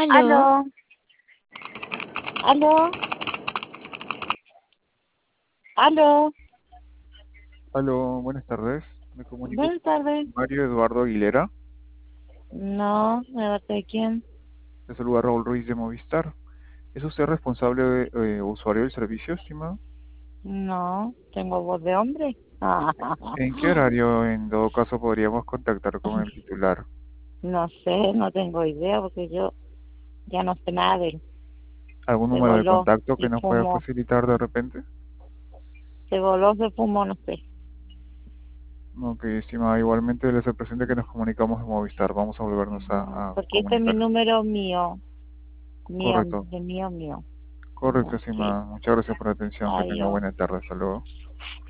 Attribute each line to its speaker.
Speaker 1: Aló,
Speaker 2: Aló, aló, aló.
Speaker 1: aló, buenas tardes. Me comunico
Speaker 2: Buenas tardes.
Speaker 1: con Mario Eduardo Aguilera.
Speaker 2: No, ¿me parte de quién?
Speaker 1: De saluda Raúl Ruiz de Movistar. ¿Es usted responsable usuario del servicio, estimado?
Speaker 2: No, tengo voz de hombre.
Speaker 1: ¿En qué horario, en todo caso, podríamos contactar con el titular?
Speaker 2: No sé, no tengo idea porque yo ya no sé nada de él.
Speaker 1: ¿Algún
Speaker 2: Se
Speaker 1: número de
Speaker 2: voló
Speaker 1: contacto
Speaker 2: y
Speaker 1: que nos pueda
Speaker 2: fumó.
Speaker 1: facilitar de repente?
Speaker 2: Se voló, se fumó, no sé.
Speaker 1: Ok, estimado, igualmente les presente que nos comunicamos de Movistar. Vamos a volvernos
Speaker 2: No,
Speaker 1: a
Speaker 2: porque este es mi
Speaker 1: comunicar.
Speaker 2: número mío. Mío,
Speaker 1: Correcto,
Speaker 2: de mío, mío.
Speaker 1: correcto,
Speaker 2: Ok,
Speaker 1: estimado. Muchas gracias por la atención. Que tenga
Speaker 2: adiós.
Speaker 1: buena tarde. Hasta luego.